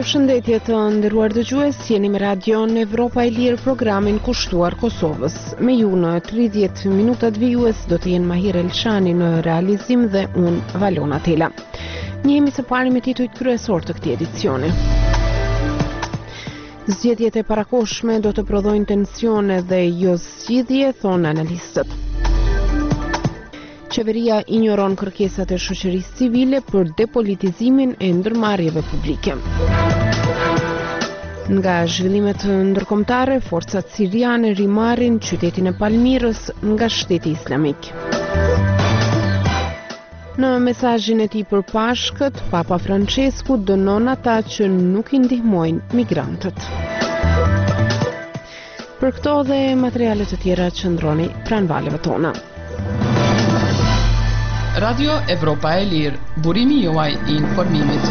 Përshëndetje të nderuar dëgjues, jeni me radion Evropa e Lirë, programin kushtuar Kosovës. Me ju në 30 minutat vijues do të jenë Mahir Elshani në realizim dhe unë Valona Tela. Njehemi së pari me titujt kryesor të këtij edicioni. Zgjedhjet e parakohshme do të prodhojnë tensione dhe jo zgjidhje, thonë analistët. Qeveria ignoron kërkesat e shoqërisë civile për depolitizimin e ndërmarrjeve publike. Nga zhvillimet ndërkombëtare, forcat siriane rimarrin qytetin e Palmirës nga Shteti Islamik. Në mesazhin e tij për Pashkët, Papa Francesku dënon ata që nuk i ndihmojnë migrantët. Për këto dhe materiale të tjera qëndroni pranë valeve tona. Radio Evropa e Lirë, burimi juaj i informimit.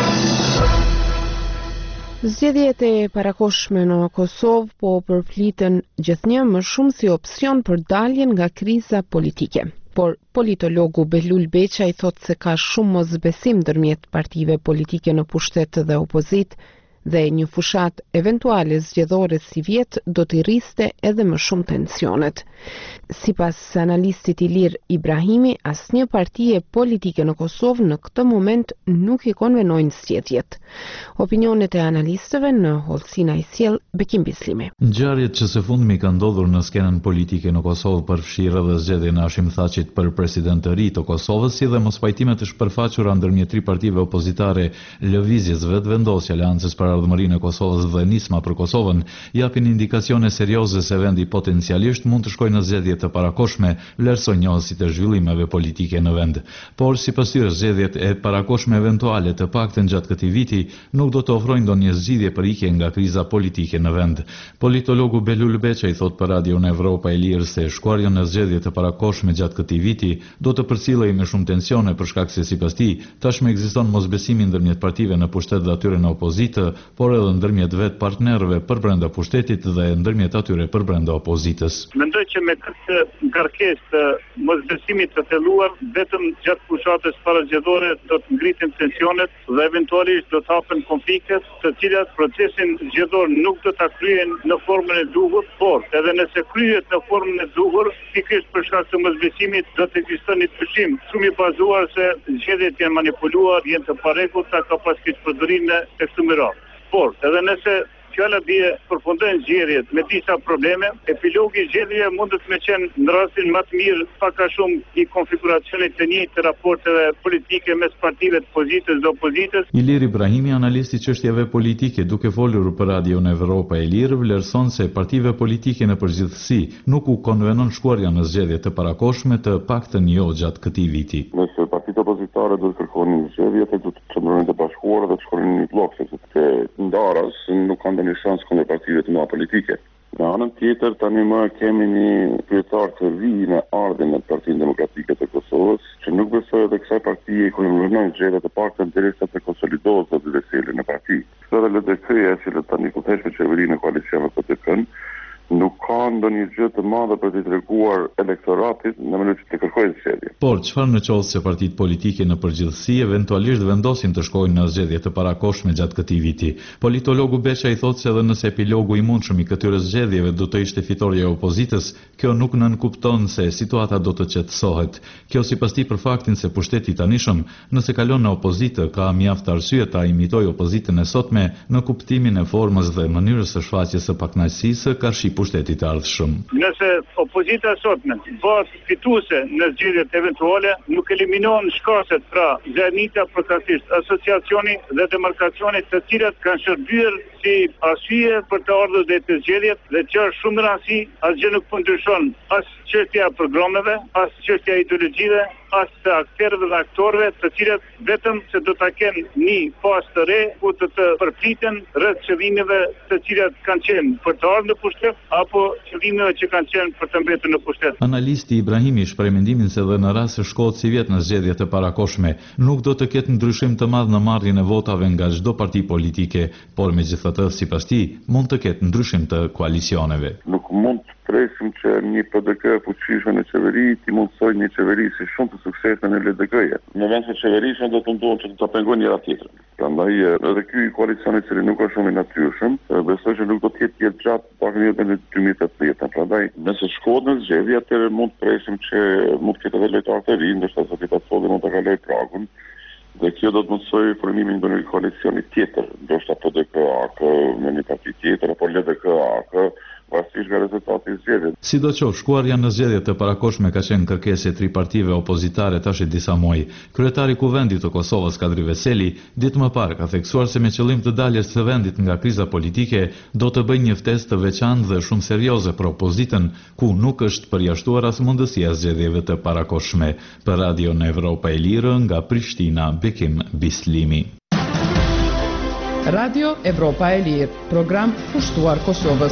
Zgjedhjet e parakohshme në Kosovë po përfliten gjithnjë më shumë si opsion për daljen nga kriza politike. Por politologu Behlul Beqaj thotë se ka shumë mosbesim ndërmjet partive politike në pushtet dhe opozit, dhe një fushat eventuale zgjedhore si vjet do të rriste edhe më shumë tensionet. Sipas analistit i lirë Ibrahimi, asnjë partie politike në Kosovë në këtë moment nuk i konvenojnë zgjedhjet. Opinionet e analistëve në hollësina i sjell Bekim Bislimi. Ngjarjet që së fundmi kanë ndodhur në skenën politike në Kosovë përfshirë edhe zgjedhjen e Hashim Thaçit për president të ri të Kosovës, si dhe mospajtimet e shpërfaqura ndërmjet tri partive opozitare, Lëvizjes Vetvendosja, Aleancës për Ardhmërinë e Kosovës dhe Nisma për Kosovën, japin indikacione serioze se vendi potencialisht mund të shkojë në zgjedhje të parakohshme, vlerësojnë njohësit e zhvillimeve politike në vend. Por sipas tyre, zgjedhjet e parakohshme eventuale të paktën gjatë këtij viti nuk do të ofrojnë ndonjë zgjidhje për ikje nga kriza politike në vend. Politologu Behlul Beqaj thot për Radion Evropa e Lirë se shkuarja në zgjedhje të parakohshme gjatë këtij viti do të përcjellej me shumë tensione për shkak se sipas tij tashmë ekziston mosbesimi ndërmjet partive në pushtet dhe atyre në opozitë, por edhe ndërmjet vetë partnerëve për brenda pushtetit dhe ndërmjet atyre për brenda opozitës. Mendoj që me këtë ngarkesë të mosbesimit të thelluar, vetëm gjatë fushatës parazgjedhore do të ngriten tensionet dhe eventualisht do të hapen konfliktet, të cilat procesin zgjedhor nuk do ta kryejnë në formën e duhur, por edhe nëse kryhet në formën e duhur, pikërisht për shkak të mosbesimit do të ekzistojë një dyshim shumë i bazuar se zgjedhjet janë manipuluar, janë të parregullta, ka pas keqpërdorime e këtu me radhë. Por edhe nëse fjala bie përfundojnë zgjedhjet me disa probleme, epilogi i zgjedhjeve mund të më qenë në rastin më të mirë pak a shumë i konfiguracionit të njëjtë të raporteve politike mes partive të pozitës dhe opozitës. Ilir Ibrahimi, analisti i çështjeve politike, duke folur për Radion Evropa e Lirë, vlerëson se partive politike në përgjithësi nuk u konvenon shkuarja në zgjedhje të parakohshme, të paktën jo gjatë këtij viti. Nëse partitë opozitare do të kërkonin zgjedhje, do të qëndronin të bashkuara dhe të shkonin në një blok, sepse ndarës nuk kanë një shans kundër partive të mëdha politike. Në anën tjetër, tani më kemi një kryetar të ri në ardhin e Partinë Demokratike të Kosovës, që nuk besoj edhe kësaj partie i konvenojnë zgjedhjet të paktën derisa të konsolidohet zoti Veseli në parti. Edhe LDK-ja, e cila tani kujtohet me qeverinë e koalicionit PTK-n, nuk ka ndonjë gjë të madhe për të treguar elektoratit në mënyrë që të kërkojnë zgjedhje. Por çfarë në qoftë se partitë politike në përgjithësi eventualisht vendosin të shkojnë në zgjedhje të parakohshme gjatë këtij viti? Politologu Beqaj thotë se edhe nëse epilogu i mundshëm i këtyre zgjedhjeve do të ishte fitoria e opozitës, kjo nuk nënkupton se situata do të qetësohet. Kjo sipas tij për faktin se pushteti i tanishëm, nëse kalon në opozitë, ka mjaft arsye ta imitojë opozitën e sotme në kuptimin e formës dhe mënyrës së shfaqjes së pakënaqësisë karshi pushtetit të ardhshëm. Nëse opozita sotme bëhet fituese në zgjedhjet eventuale, nuk eliminohen shkaqet, pra zanita përkatësisht, asociacioni dhe demarkacioni, të cilat kanë shërbyer si arsye për të ardhur deri te zgjedhjet dhe që është shumë rëndësi, asgjë nuk po ndryshon, as çështja e programeve, as çështja e ideologjive, as të aktorëve dhe aktorëve, të cilët vetëm se do ta kenë një fazë të re ku të përfliten rreth qëllimeve të cilat kanë qenë për të ardhur në pushtet apo qëllimeve që kanë qenë për të mbetur në pushtet. Analisti Ibrahimi shpreh mendimin se edhe në rast se shkohet si vjet në zgjedhjet e parakohshme, nuk do të ketë ndryshim të madh në marrjen e votave nga çdo parti politike, por megjithatë sipas tij mund të ketë ndryshim të koalicioneve. Nuk mund presim që një PDK fuqishme në qeveri t'i mundsoj një qeveri si shumë të suksesshme në LDK-je. Në vend se qeverishme do të mundohen që të pengojnë njëra tjetrën. Prandaj edhe ky koalicion i cili nuk është shumë i natyrshëm, besoj që nuk do të jetë gjatë pak një në 2018. Prandaj nëse shkohet në zgjedhje, atëherë mund të presim që mund të ketë edhe lojtarë të rinj, ndoshta sa ti pasojë mund të kaloj pragun. Dhe kjo do të mundsoj formimin e një koalicioni tjetër, ndoshta PDK-AK me një parti tjetër apo LDK-AK, varësisht nga rezultati i zgjedhjeve. Sidoqoftë, shkuarja në zgjedhjet të parakohshme ka qenë kërkesë e tri partive opozitare tash disa muaj. Kryetari i Kuvendit të Kosovës, Kadri Veseli, ditë më parë ka theksuar se me qëllim të daljes së vendit nga kriza politike do të bëjë një ftesë të veçantë dhe shumë serioze për opozitën, ku nuk është përjashtuar as mundësia e zgjedhjeve të parakohshme. Për Radio në Evropa e Lirë nga Prishtina, Bekim Bislimi. Radio Evropa e Lirë, program pushtuar Kosovës.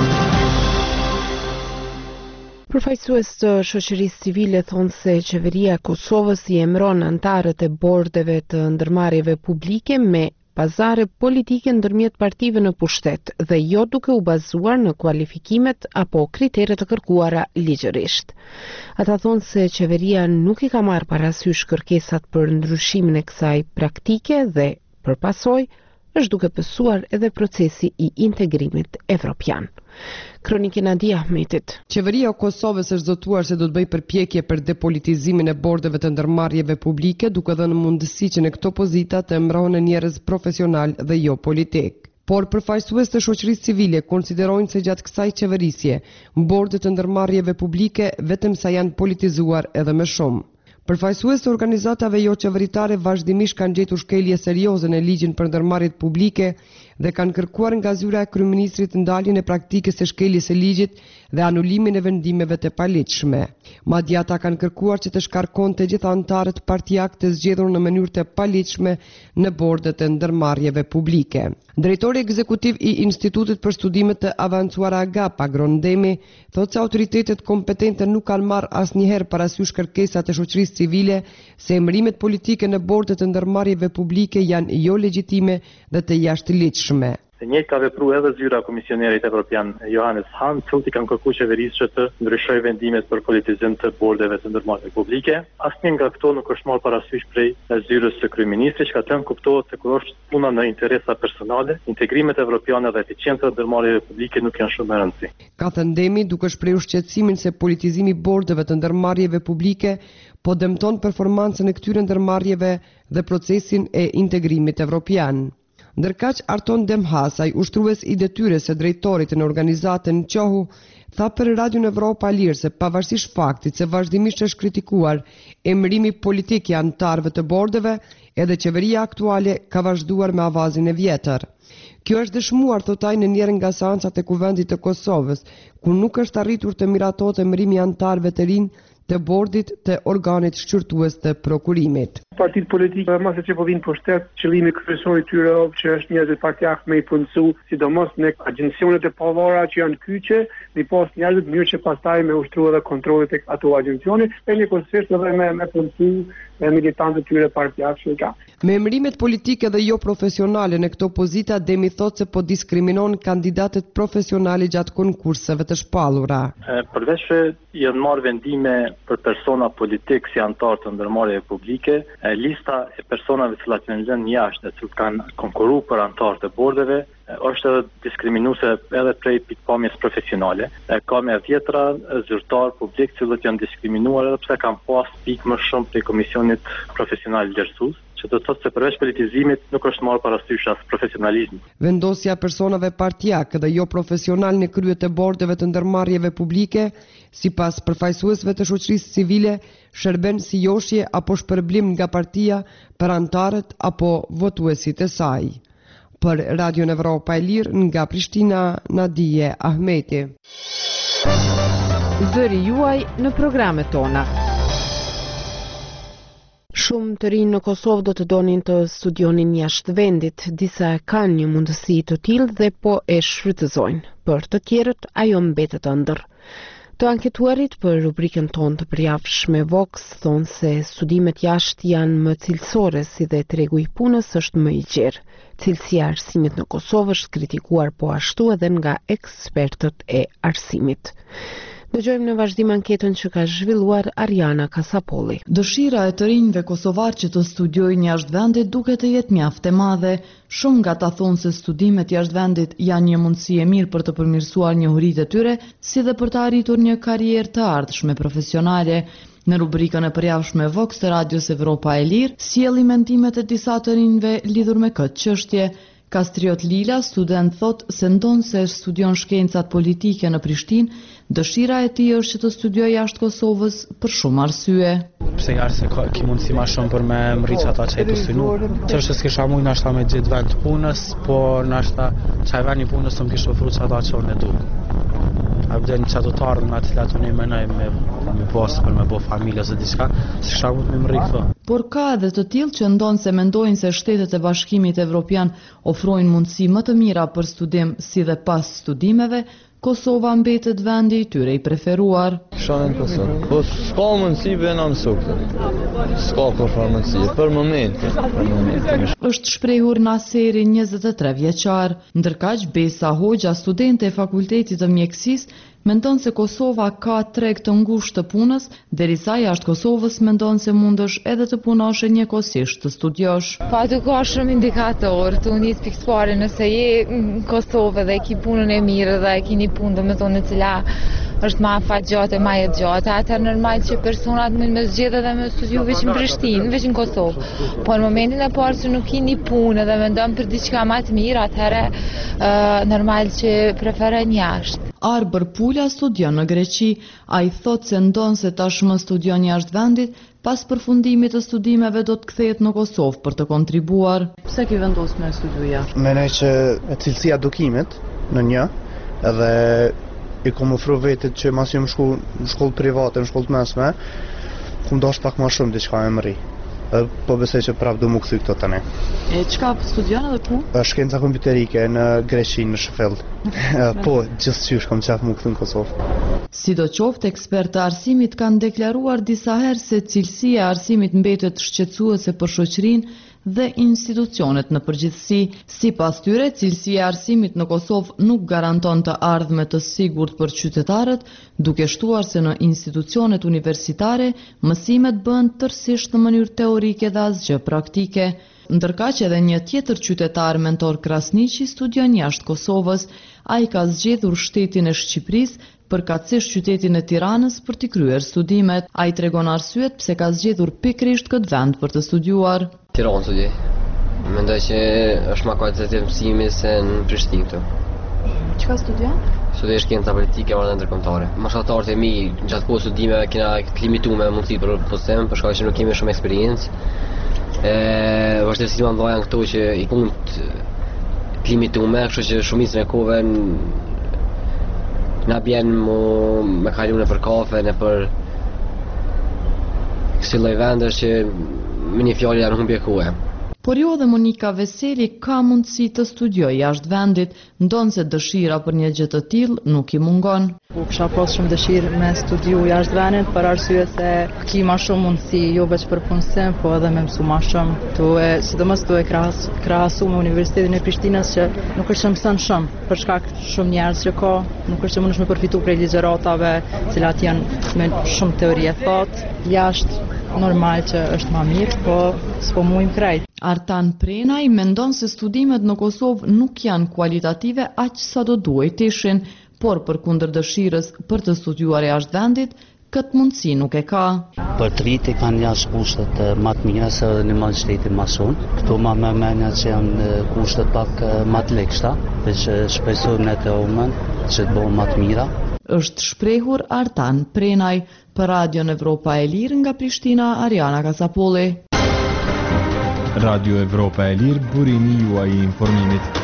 Përfaqësues të shoqërisë civile thonë se qeveria e Kosovës i emëron antarët e bordeve të ndërmarrjeve publike me pazare politike ndërmjet partive në pushtet dhe jo duke u bazuar në kualifikimet apo kriteret të kërkuara ligjërisht. Ata thonë se qeveria nuk i ka marrë parasysh kërkesat për ndryshimin e kësaj praktike dhe përpasoj është duke pësuar edhe procesi i integrimit evropian. Kronikë Nadia Ahmetit. Qeveria e Kosovës është zotuar se do të bëjë përpjekje për depolitizimin e bordeve të ndërmarrjeve publike, duke dhënë mundësi që në këto pozita të emërohen njerëz profesional dhe jo politik. Por përfaqësues të shoqërisë civile konsiderojnë se gjatë kësaj qeverisje, bordet të ndërmarrjeve publike vetëm sa janë politizuar edhe më shumë. Përfaqësues të organizatave jo qeveritare vazhdimisht kanë gjetur shkelje serioze në ligjin për ndërmarrjet publike dhe kanë kërkuar nga zyra e kryeministrit ndaljen e praktikës së shkeljes së ligjit dhe anulimin e vendimeve të paligjshme. Madje ata kanë kërkuar që të shkarkonte gjithë anëtarët partijak të zgjedhur në mënyrë të paligjshme në bordet e ndërmarrjeve publike. Drejtori ekzekutiv i Institutit për Studimet të Avancuara AGAP, Agron Demi, thotë se autoritetet kompetente nuk kanë marrë asnjëherë parasysh kërkesat e shoqërisë civile se emërimet politike në bordet e ndërmarrjeve publike janë jo legjitime dhe të jashtëligjshme. E njëjtë ka vepruar edhe zyra e Komisionerit Evropian Johannes Hahn, i kanë kërkuar qeverisë që të ndryshojë vendimet për politizim të bordeve të ndërmarrjeve publike. Asnjë nga këto nuk është marrë parasysh prej zyrës së kryeministrit, që ka thënë kuptohet se kur është puna në interesa personale, integrimet evropiane dhe eficiencë të ndërmarrjeve publike nuk janë shumë e rëndësishme. Ka thënë Demi, duke shprehur shqetësimin se politizimi i bordeve të ndërmarrjeve publike po dëmton performancën e këtyre ndërmarrjeve dhe procesin e integrimit evropian. Ndërkaq Arton Demhasaj, ushtrues i detyrës së drejtorit në organizatën Qohu, tha për Radio Evropa e Lirë se pavarësisht faktit se vazhdimisht është kritikuar emërimi politik i anëtarëve të bordeve, edhe qeveria aktuale ka vazhduar me avazin e vjetër. Kjo është dëshmuar, thotaj, në njërin nga seancat e Kuvendit të Kosovës, ku nuk është arritur të miratohet emërimi i anëtarëve të rinj të bordit të organit shqyrtues të prokurimit. Partitë politike, mase që po vinë pushtet, qëllimi kryesor i tyre që është njerëzit partijak me i punësu, sidomos në agjensionet e pavarura që janë kyçe, në pas njerëzit mirë që pastaj me ushtru edhe kontrollit e ato agjensione, e një konsisht edhe me punësu militantët tyre partijak që ka. Me emërimet politike dhe jo profesionale në këto pozita, Demi thotë se po diskriminon kandidatët profesionale gjatë konkurseve të shpallura. Përveç se janë marrë vendime për persona politik si antar të ndërmarrjeve publike, lista e personave që lënë jashtë, që kanë konkurruar për antar të bordeve, është edhe diskriminuese edhe prej pikpamjes profesionale. Ka me vjetra zyrtar publik që janë diskriminuar edhe pse kanë pas pikë më shumë prej komisionit profesional vlerësues, që do të thotë se përveç politizimit nuk është marrë parasysh as profesionalizmi. Vendosja personave partijak dhe jo profesional në krye të bordeve të ndërmarrjeve publike, sipas përfaqësuesve të shoqërisë civile, shërben si joshje apo shpërblim nga partia për antarët apo votuesit e saj. Për Radio Evropa e Lirë nga Prishtina, Nadije Ahmeti. Zëri juaj në programet tona. Shumë të rinë në Kosovë do të donin të studionin jashtë vendit, disa kanë një mundësi të tillë dhe po e shfrytëzojnë. Për të tjerët ajo mbetet ëndër. Të anketuarit për rubrikën tonë të përjavshme Vox thonë se studimet jashtë janë më cilësore, si dhe tregu i punës është më i gjerë. Cilësia e arsimit në Kosovë është kritikuar po ashtu edhe nga ekspertët e arsimit. Dëgjojmë në vazhdim anketën që ka zhvilluar Ariana Kasapolli. Dëshira e të rinjve kosovar që të studiojnë jashtë vendit duket të jetë mjaft e madhe. Shumë nga ta thonë se studimet jashtë vendit janë një mundësi e mirë për të përmirësuar njohuritë e tyre, si dhe për të arritur një karrierë të ardhshme profesionale. Në rubrikën e përjavshme Vox të Radios Evropa e Lirë, sjellin mendimet e disa të rinjve lidhur me këtë çështje. Kastriot Lila, student, thot se ndonë se studion shkencat politike në Prishtinë, dëshira e tij është që të studiojë jashtë Kosovës për shumë arsye. Pse jarë se ki mundësi ma shumë për me mriç ata që e të synu. Që s'kisha mujë nashta me gjithë vend punës, por nashta qaj vend një punës të më kishë ofru që ata që unë e du. A vden që ato të ardhën nga të letu një menaj me posë për me bo familje ose diçka, s'kisha mujë me më rikë. Por ka edhe të tillë që ndonë se mendojnë se shtetet e Bashkimit Evropian ofrojnë mundësi më të mira për studim si dhe pas studimeve, Kosova mbetet vendi i tyre i preferuar. Shanë në Kosovë, po s'ka mundësi për në mësukte, s'ka kur mundësi, për momentin. Është shprehur Naseri 23 vjeçar, ndërkaq Besa Hoxha, studente e Fakultetit të Mjekësisë, mendon se Kosova ka treg të ngushtë të punës, derisa jashtë Kosovës mendon se mundesh edhe të punosh njëkohësisht të studiosh. Po aty ka shumë indikator, të unis pikë pare nëse je në Kosovë dhe ki punën e mirë dhe ki një punë dhe me thonë në cila është ma fat gjatë e ma jetë gjatë, atër normal që personat mund me zgjedhë dhe me studiu veç në Prishtinë, veç në Kosovë. Po në momentin e parë që nuk ki një punë dhe mendon për diçka ma të mirë, atëherë normal që preferojnë jashtë. Arbër Pula studion në Greqi, a i thot se ndonë se tashmë studion jashtë vendit, pas përfundimit të studimeve do të kthehet në Kosovë për të kontribuar. Pse ki vendos me studiu jashtë? Menoj që cilësia edukimit në një, edhe i kom ofru vetit që mas jam shku në shkollë private, në shkollë të mesme, kom dosh pak ma shumë diçka e mëri. Po besoj që prap do mu kthy këto tani. E çka studion edhe ku? Shkenca kompjuterike në Greqi, në Sheffield. Po, gjithçysh kam qef mu kthy në Kosovë. Sidoqoftë, ekspertë të arsimit kanë deklaruar disa herë se cilësia e arsimit mbetet shqetësuese për shoqërinë dhe institucionet në përgjithësi. Sipas tyre, cilësia e arsimit në Kosovë nuk garanton të ardhme të sigurt për qytetarët, duke shtuar se në institucionet universitare mësimet bëhen tërësisht në mënyrë teorike dhe asgjë praktike. Ndërkaq edhe një tjetër qytetar, Mentor Krasniqi, studion jashtë Kosovës. Ai ka zgjedhur shtetin e Shqipërisë, përkatësisht qytetin e Tiranës për t'i kryer studimet. Ai tregon arsyet pse ka zgjedhur pikërisht këtë vend për të studiuar. Tiranë studioj. Mendoj që është më kualitativ mësimi se në Prishtinë këtu. Çka studion? Studioj shkenca politike dhe ndërkombëtare. Bashkëtarët e mi gjatë kohës studimeve kena limituar me mundësitë për postim, për shkak që nuk kemi shumë eksperiencë. Vështirësitë më mëdha janë këto që i punët limituar, kështu që shumicën e kohëve na bjen me kalu në për kafe, në për kësi lloj vendesh që me një fjallë janë humbje kohë. Por jo dhe Monika Veseli ka mundësi të studiojë jashtë vendit, ndonë se dëshira për një gjë të tillë nuk i mungon. Kisha pas shumë dëshirë me studiu jashtë vendit për arsye se ki ma shumë mundësi, jo veç për punësim, po edhe me mësu ma shumë. Sidomos tu e krahasu me Universitetin e Prishtinës që nuk është që mësën shumë, për shkak shumë njerëz që ka, nuk është që mundesh me përfitu prej ligjëratave, cilat janë me shumë teori e thotë, jashtë normal që është ma mirë, po s'po mujmë krejt. Artan Prenaj mendon se studimet në Kosovë nuk janë kualitative aq sa do duhet të ishin, por përkundër dëshirës për të studiuar jashtë vendit, këtë mundësi nuk e ka. Për të rritë kanë jashtë kushtet më të mira se në malë shtetin më shumë. Këto më menja që janë kushtet pak më të lekshta, dhe që shpresojmë në të umën që të bëhen më të mira. Është shprehur Artan Prenaj për Radion Evropa e Lirë nga Prishtina, Ariana Kasapolli. Radio Evropa e Lirë, burimi juaj i informimit.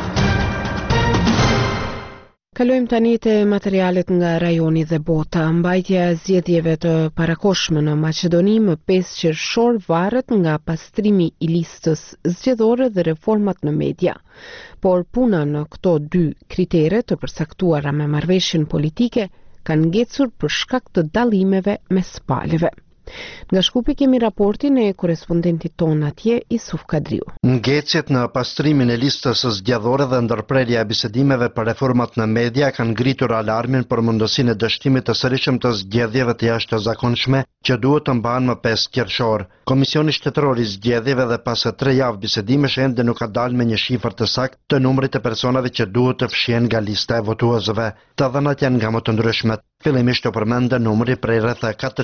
Kalojmë tani te materialet nga rajoni dhe bota. Mbajtja e zgjedhjeve të parakohshme në Maqedoni më 5 qershor varet nga pastrimi i listës zgjedhore dhe reformat në media. Por puna në këto dy kritere të përsaktuara me marrëveshjen politike kanë ngecur për shkak të dallimeve mes palëve. Nga Shkupi kemi raportin e korespondentit ton atje, Isuf Kadriu. Ngecjet në pastrimin e listës së zgjedhore dhe ndërprerja e bisedimeve për reformat në media kanë ngritur alarmin për mundësinë e dështimit të sëriqëm të zgjedhjeve të jashtëzakonshme që duhet të mbahen më 5 qershor. Komisioni Shtetëror i Zgjedhjeve dhe pas 3 javë bisedimesh ende nuk ka dalë me një shifër të saktë të numrit të personave që duhet të fshihen nga lista e votuesve. Të dhënat janë nga më të ndryshmet. Fillimisht u përmendë numri prej rreth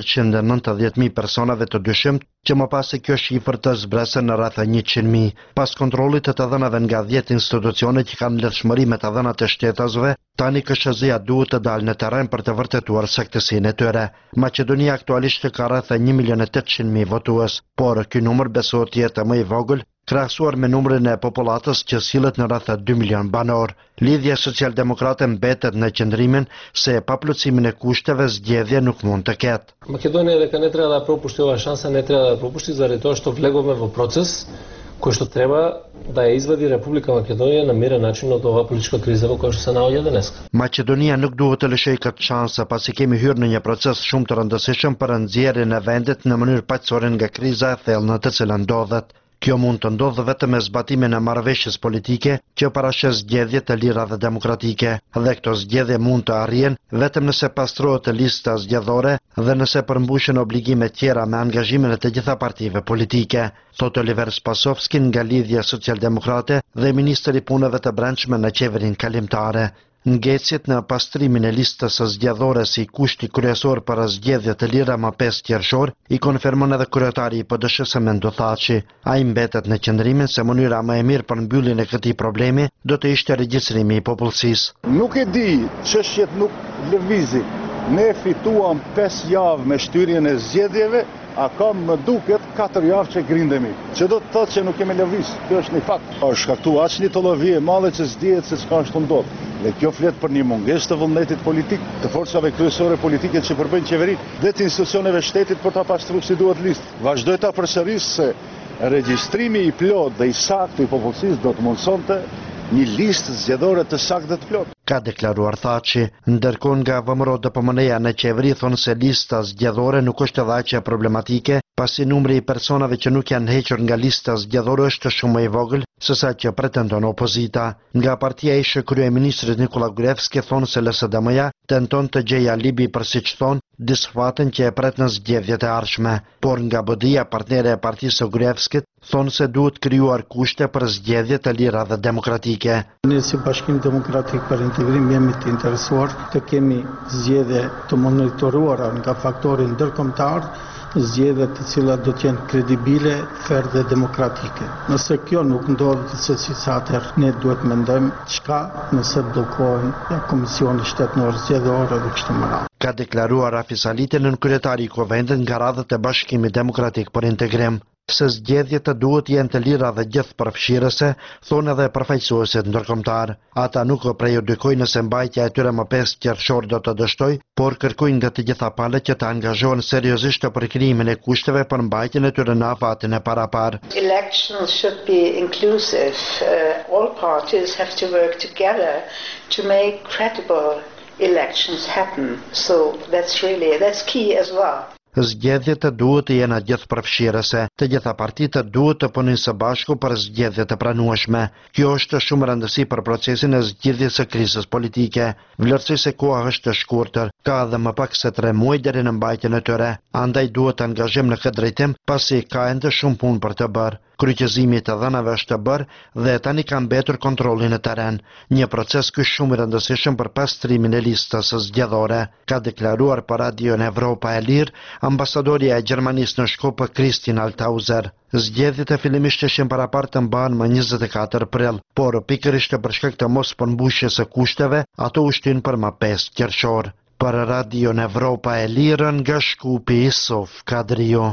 490.000 personave të dyshimt, që më pas se kjo shifër të zbresë në rreth 100.000. Pas kontrollit të të dhënave nga 10 institucione që kanë lidhshmëri me të dhënat e shtetasve, tani KSZ-ja duhet të dalë në terren për të vërtetuar saktësinë e tyre. Maqedonia aktualisht ka rreth 1.800.000 votues, por ky numër besohet të jetë më i vogël krahasuar me numrin e popullatës që sillet në rreth 2 milion banor. Lidhja Socialdemokrate mbetet në qëndrimin se pa plotësimin e kushteve zgjedhje nuk mund të ketë. Македония дека не треба да пропушти ова шанса, не треба да пропушти заради тоа што влеговме во процес кој што треба да ја извади Република Македонија на мирен начин од оваа политичка криза во која што се наоѓа денес. Maqedonia nuk duhet të lëshojë këtë shanse pasi kemi hyrë në një proces shumë të rëndësishëm për nxjerrjen e vendit në mënyrë paqësore nga kriza e thellë në të cilën ndodhet. Kjo mund të ndodhë vetëm me zbatimin e marrëveshjes politike që parashes zgjedhje të lira dhe demokratike, dhe këto zgjedhje mund të arrihen vetëm nëse pastrohet lista zgjedhore dhe nëse përmbushen obligime tjera me angazhimin e të gjitha partive politike, thot Oliver Spasovski nga Lidhja Socialdemokrate dhe ministri i punëve të brendshme në qeverin kalimtare. Ngecjet në pastrimin e listës së zgjedhore si kushti kryesor për zgjedhje të lira më 5 qershor i konfirmon edhe kryetari i PDSH-s Mendo Thaçi. Ai mbetet në qëndrimin se mënyra më e mirë për mbylljen e këtij problemi do të ishte regjistrimi i popullsisë. Nuk e di, çështjet nuk lëvizin. Ne fituam 5 javë me shtyrjen e zgjedhjeve, a ka më duket 4 javë që grindemi. Që do të thotë që nuk kemi lëviz, kjo është një fakt. Është shkaktuar aq një tollovi e madhe që s'dihet se çka është ndodhur. Dhe kjo flet për një mungesë të vullnetit politik, të forcave kryesore politike që përbëjnë qeverinë dhe të institucioneve shtetit për ta pastruar si duhet listë. Vazhdoj ta përsëris se regjistrimi i plot dhe i saktë i popullsisë do të mundsonte një listë zgjedhore të saktë dhe të plotë. Ka deklaruar Thaçi, ndërkohë nga VMRO DPMN-ja në qeveri thonë se lista zgjedhore nuk është edhe aq problematike, pasi numri i personave që nuk janë hequr nga lista zgjedhore është shumë më i vogël se sa që pretendon opozita. Nga partia e ish kryeministrit Nikola Gruevski thonë se LSDM-ja tenton të gjejë alibi për siç thonë disfatën që e pret në zgjedhjet e ardhshme, por nga BD-ja partnere e partisë së Gruevskit thonë se duhet krijuar kushte për zgjedhje të lira dhe demokratike. Ne si Bashkim Demokratik për Integrim jemi të interesuar të kemi zgjedhje të monitoruara nga faktori ndërkombëtar, zgjedhje të cilat do të jenë kredibile, fair dhe demokratike. Nëse kjo nuk ndodhet se atëherë ne duhet mendojmë çka nëse bllokohen Komisioni Shtetëror Zgjedhor dhe kështu me radhë. Ka deklaruar Rafi Salite në kryetari i Kuvendit nga radhët e Bashkimit Demokratik për Integrim. Se zgjedhjet të duhet jenë të lira dhe gjithëpërfshirëse, thonë edhe përfaqësuesit ndërkombëtar. Ata nuk prejudikojnë nëse mbajtja e tyre më 5 qershor do të dështojë, por kërkojnë nga të gjitha palët që të angazhohen seriozisht të përkrijimin e kushteve për mbajtjen e tyre në afatin e parapar. Elections should be inclusive. All parties have to work together to make credible elections happen. So that's key as well. Zgjedhjet të duhet të jenë gjithëpërfshirëse, të gjitha partitë duhet të punojnë së bashku për zgjedhje të pranueshme. Kjo është shumë rëndësi për procesin e zgjidhjes së krizës politike. Vlerësoj se koha është e shkurtër, ka edhe më pak se 3 muaj deri në mbajtjen e tyre. Andaj duhet të angazhojmë në këtë drejtim, pasi ka ende shumë punë për të bërë. Kryqëzimi të dhënave është të bërë dhe tani ka mbetur kontrolli në terren. Një proces ky shumë i rëndësishëm për pastrimin e listës së zgjedhore, ka deklaruar për Radio Evropa e Lirë ambasadorja e Gjermanisë në Shkopë Kristin Althauser. Zgjedhjet e fillimisht ishin parapar të mbahen më 24 prill, por pikërisht për shkak të mos përmbushjes së kushteve, ato u shtyn për më 5 qershor. Për Radio Evropa e Lirë nga Shkupi, Isuf Kadriu.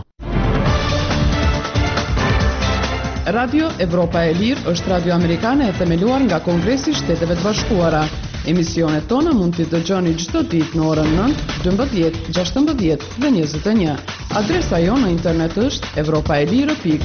Radio Evropa e Lirë është radio amerikane e themeluar nga Kongresi i Shteteve të Bashkuara. Emisionet tona mund t'i dëgjoni çdo ditë në orën 9, 12, 16 dhe 21. Adresa jonë në internet është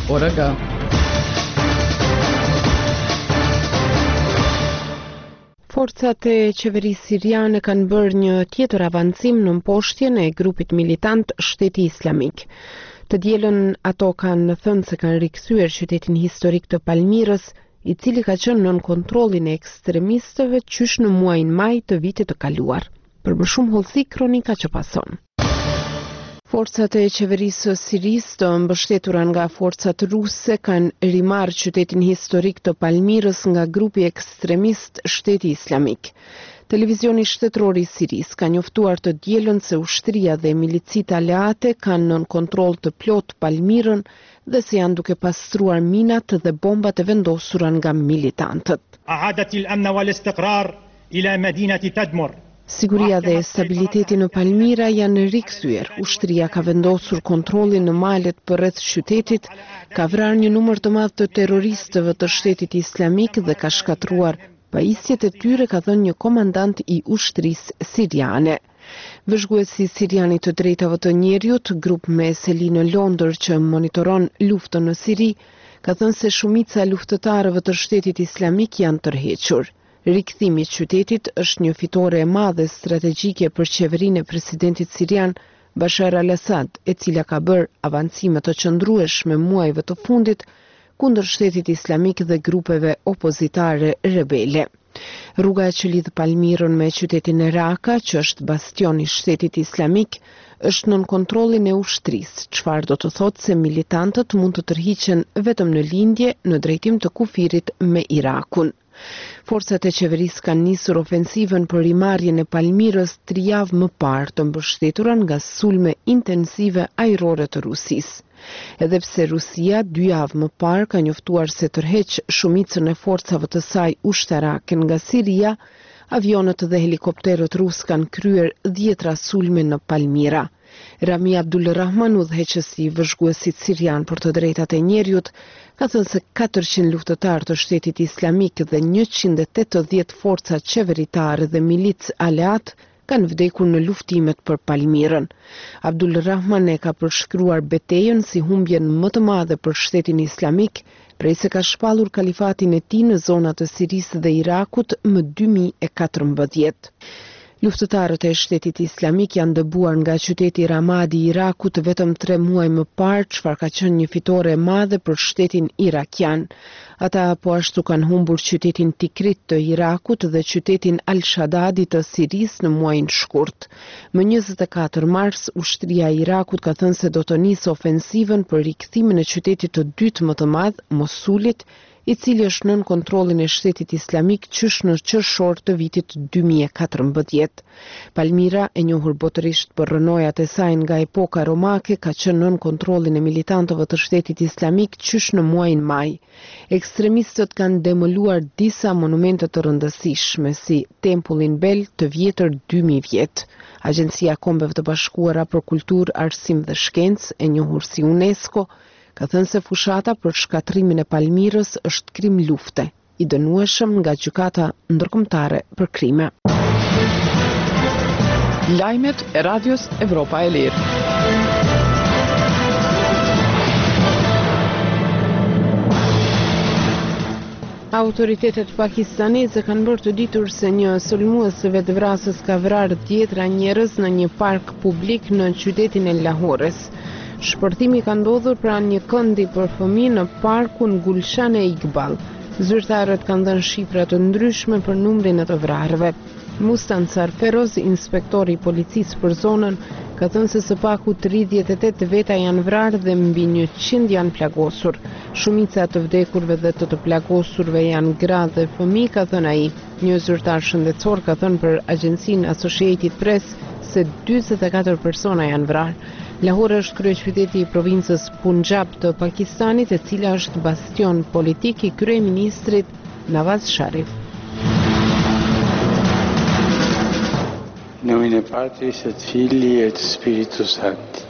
evropaelire.org. Forcat e qeverisë siriane kanë bërë një tjetër avancim në mposhtjen e grupit militant Shteti Islamik. Të dielën ato kanë thënë se kanë rikthyer qytetin historik të Palmirës, i cili ka qenë nën kontrollin e ekstremistëve qysh në muajin maj të vitit të kaluar. Për më shumë hollësi, kronika që pason. Forcat e qeverisë sirisë të mbështetura nga forcat ruse kanë rimarrë qytetin historik të Palmirës nga grupi ekstremist Shteti Islamik. Televizioni shtetëror i Sirisë ka njoftuar të dielën se ushtria dhe milicit aleate kanë nën kontroll të plot Palmirën dhe se janë duke pastruar minat dhe bombat e vendosura nga militantët. Siguria dhe stabiliteti në Palmira janë rikthyer. Ushtria ka vendosur kontrollin në malet përreth qytetit, ka vrarë një numër të madh të terroristëve të Shtetit Islamik dhe ka shkatruar pajisjet e tyre, ka thënë një komandant i ushtrisë siriane. Vëzhguesi sirian i të drejtave të njerëzit, grup me seli në Londër që monitoron luftën në Siri, ka thënë se shumica e luftëtarëve të Shtetit Islamik janë tërhequr. Rikthimi i qytetit është një fitore e madhe strategjike për qeverinë e presidentit sirian Bashar al-Assad, e cila ka bërë avancime të qëndrueshme muajve të fundit kundër Shtetit Islamik dhe grupeve opozitare rebele. Rruga që lidh Palmirën me qytetin e Raka, që është bastion i Shtetit Islamik, është nën kontrollin e ushtrisë, çfarë do të thotë se militantët mund të tërhiqen vetëm në lindje në drejtim të kufirit me Irakun. Forcat e qeverisë kanë nisur ofensivën për rimarrjen e Palmirës 3 javë më parë, të mbështetura nga sulme intensive ajrore të Rusisë. Edhe pse Rusia 2 javë më parë ka njoftuar se tërheq shumicën e forcave të saj ushtarake nga Siria, avionët dhe helikopterët rus kanë kryer 10 sulme në Palmira. Rami Abdulrahman, udhëheqësi i vëzhguesit sirian për të drejtat e njerëzit, ka thënë se 400 luftëtarë të Shtetit Islamik dhe 180 forca qeveritare dhe milic aleat kanë vdekur në luftimet për Palmirën. Abdulrahman e ka përshkruar betejën si humbjen më të madhe për Shtetin Islamik, prej se ka shpallur kalifatin e tij në zonat të Sirisë dhe Irakut më 2014. Luftëtarët e Shtetit Islamik janë dëbuar nga qyteti Ramadi i Irakut vetëm 3 muaj më parë, çfarë ka qenë një fitore e madhe për shtetin irakian. Ata po ashtu kanë humbur qytetin Tikrit të Irakut dhe qytetin Al-Shadadi të Sirisë në muajin shkurt. Më 24 mars, ushtria e Irakut ka thënë se do të nisë ofensivën për rikthimin e qytetit të dytë më të madh, Mosulit, i cili është nën kontrollin e Shtetit Islamik qysh në qershor të vitit 2014. Palmira, e njohur botërisht për rënojat e saj nga epoka romake, ka qenë nën kontrollin e militantëve të Shtetit Islamik qysh në muajin maj. Ekstremistët kanë demoluar disa monumente të rëndësishme, si Tempullin Bel, të vjetër 2000 vjet. Agjencia e Kombeve të Bashkuara për Kulturë, Arsim dhe Shkencë, e njohur si UNESCO, ka thënë se fushata për shkatrimin e Palmirës është krim lufte, i dënueshëm nga gjykata ndërkombëtare për krime. Lajmet e Radios Evropa e Lirë. Autoritetet pakistaneze kanë bërë të ditur se një sulmues së vetvrasës ka vrarë 10 njerëz në një park publik në qytetin e Lahores. Shpërthimi ka ndodhur pranë një këndi për fëmijë në parkun Gulshan e Iqbal. Zyrtarët kanë dhënë shifra të ndryshme për numrin e të vrarëve. Mustansar Feroz, inspektori i policisë për zonën, ka thënë se së paku 38 veta janë vrarë dhe mbi 100 janë plagosur. Shumica të vdekurve dhe të plagosurve janë gra dhe fëmijë, ka thënë ai. Një zyrtar shëndetësor ka thënë për agjencinë Associated Press se 44 persona janë vrarë. Lahore është kryeqyteti i provincës Punjab të Pakistanit, e cila është bastion politik i kryeministrit Nawaz Sharif. Në emrin e Patris e të Fillit e të Spiritus Sancti.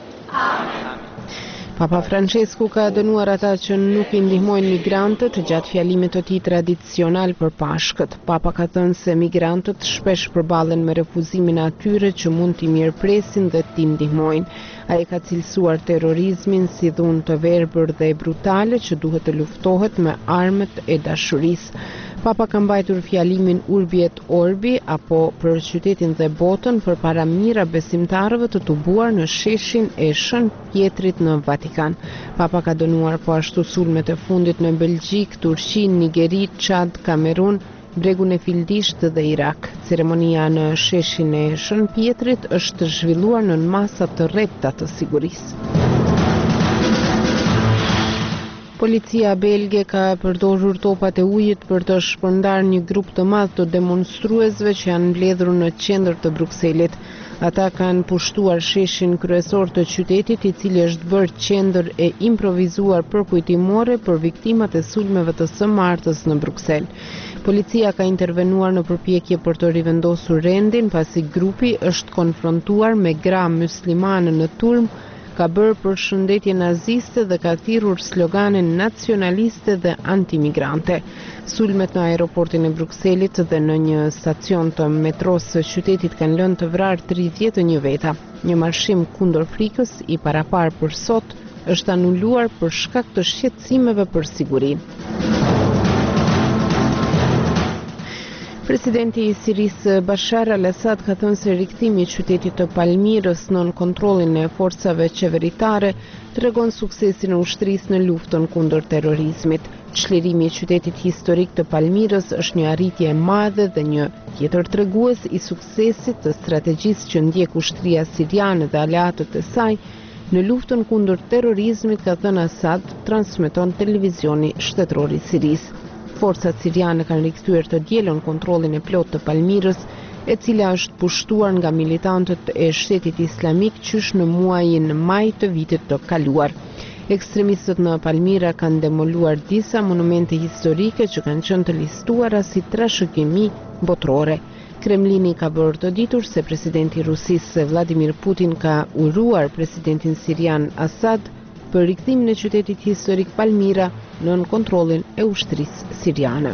Papa Francesku ka dënuar ata që nuk i ndihmojnë migrantët gjatë fjalimit të tij tradicional për Pashkët. Papa ka thënë se migrantët shpesh përballen me refuzimin e atyre që mund t'i mirëpresin dhe t'i ndihmojnë. Ai ka cilësuar terrorizmin si dhunë të verbër dhe brutale që duhet të luftohet me armët e dashurisë. Papa ka mbajtur fjalimin Urbi et Orbi apo për qytetin dhe botën përpara mijëra besimtarëve të tubuar në sheshin e Shën Pjetrit në Vatikan. Papa ka dënuar po ashtu sulmet e fundit në Belgjik, Turqi, Nigeri, Çad, Kamerun, Bregun e Fildisht dhe Irak. Ceremonia në sheshin e Shën Pjetrit është zhvilluar në masa të rrepta të sigurisë. Policia belge ka përdorur topat e ujit për të shpërndar një grup të madh të demonstruesve që janë mbledhur në qendër të Brukselit. Ata kanë pushtuar sheshin kryesor të qytetit, i cili është bërë qendër e improvizuar përkujtimore për viktimat e sulmeve të së martës në Bruksel. Policia ka intervenuar në përpjekje për të rivendosur rendin, pasi grupi është konfrontuar me gra muslimane në turm, ka bërë përshëndetje naziste dhe ka thirrur slogane nacionaliste dhe antimigrante. Sulmet në aeroportin e Brukselit dhe në një stacion të metros së qytetit kanë lënë të vrarë 31 veta. Një marshim kundër frikës i parapar për sot është anuluar për shkak të shqetësimeve për sigurinë. Presidenti i Sirisë Bashar al-Assad ka thënë se rikthimi i qytetit të Palmirës nën kontrollin e forcave qeveritare tregon suksesin e ushtrisë në luftën kundër terrorizmit. Çlirimi i qytetit historik të Palmirës është një arritje e madhe dhe një tjetër tregues i suksesit të strategjisë që ndjek ushtria siriane dhe aleatët e saj në luftën kundër terrorizmit, ka thënë Assad, transmeton televizioni shtetëror i Sirisë. Forcat siriane kanë rikthyer të dielën kontrollin e plotë të Palmirës, e cila është pushtuar nga militantët e Shtetit Islamik qysh në muajin maj të vitit të kaluar. Ekstremistët në Palmira kanë demoluar disa monumente historike që kanë qenë të listuara si trashëgimi botërore. Kremlini ka bërë të ditur se presidenti i Rusisë Vladimir Putin ka uruar presidentin sirian Assad për rikthimin e qytetit historik Palmira nën kontrollin e ushtrisë siriane.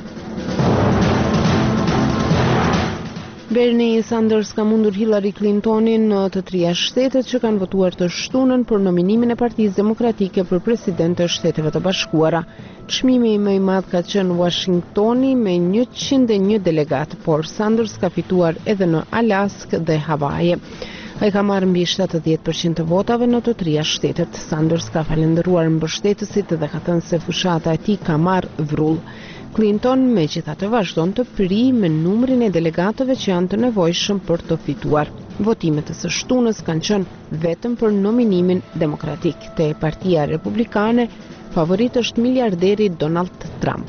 Bernie Sanders ka mundur Hillary Clintonin në të trija shtetet që kanë votuar të shtunën për nominimin e Partisë Demokratike për president të Shteteve të Bashkuara. Çmimi më i madh ka qenë Washingtoni me 101 delegat, por Sanders ka fituar edhe në Alaskë dhe Havaje. Ai ka marrë mbi 70% të votave në të trija shtetet. Sanders ka falendëruar mbështetësit dhe ka thënë se fushata e tij ka marrë vrull. Clinton megjithatë vazhdon të prij me numrin e delegatëve që janë të nevojshëm për të fituar. Votimet e së shtunës kanë qenë vetëm për nominimin demokratik. Te Partia Republikane, favorit është miliarderi Donald Trump.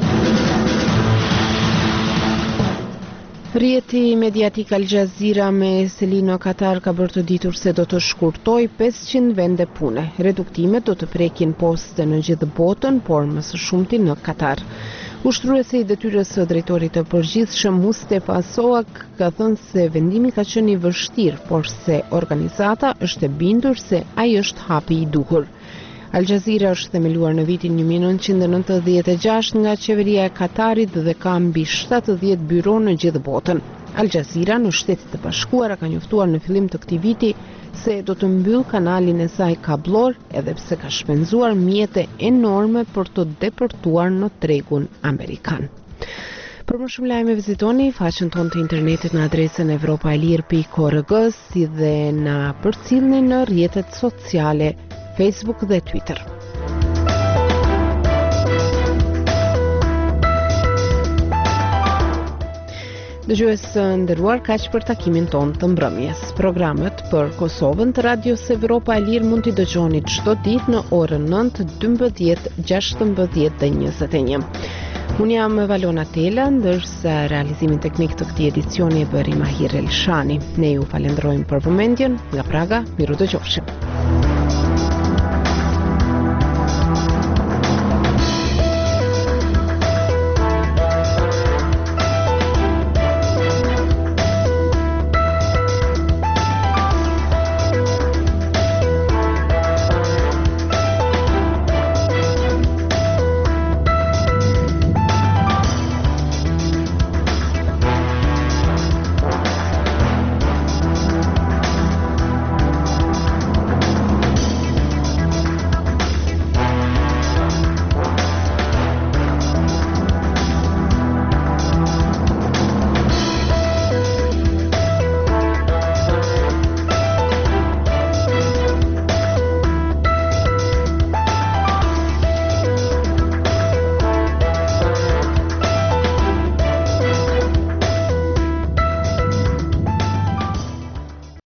Rjeti mediatik Al Jazeera me seli në Katar ka bërë të ditur se do të shkurtoj 500 vende pune. Reduktimet do të prekin poste në gjithë botën, por më së shumti në Katar. Ushtruesi i detyrës së drejtorit të përgjithshëm Mustafa Soak ka thënë se vendimi ka qenë i vështirë, por se organizata është e bindur se ai është hapi i duhur. Al Jazeera është themeluar në vitin 1996 nga qeveria e Katarit dhe ka mbi 70 byro në gjithë botën. Al Jazeera në Shtetet e Bashkuara ka njoftuar në fillim të këtij viti se do të mbyll kanalin e saj kablor, edhe pse ka shpenzuar mjete enorme për të depërtuar në tregun amerikan. Për më shumë lajme vizitoni faqen tonë të internetit në adresën evropaelir.org, si dhe na përcjellni në rrjetet sociale Facebook dhe Twitter. Dëgjues nderuar, kaq për takimin tonë të mbrëmjes. Programet për Kosovën të Radios Evropa e Lirë mund t'i dëgjoni çdo ditë në orën 9, 12, 16 dhe 21. Unë jam Valona Tela, ndërsa realizimin teknik të këtij edicioni e bëri Mahir Elshani. Ne ju falenderojmë për vëmendjen. Nga Praga, miru dëgjofshim.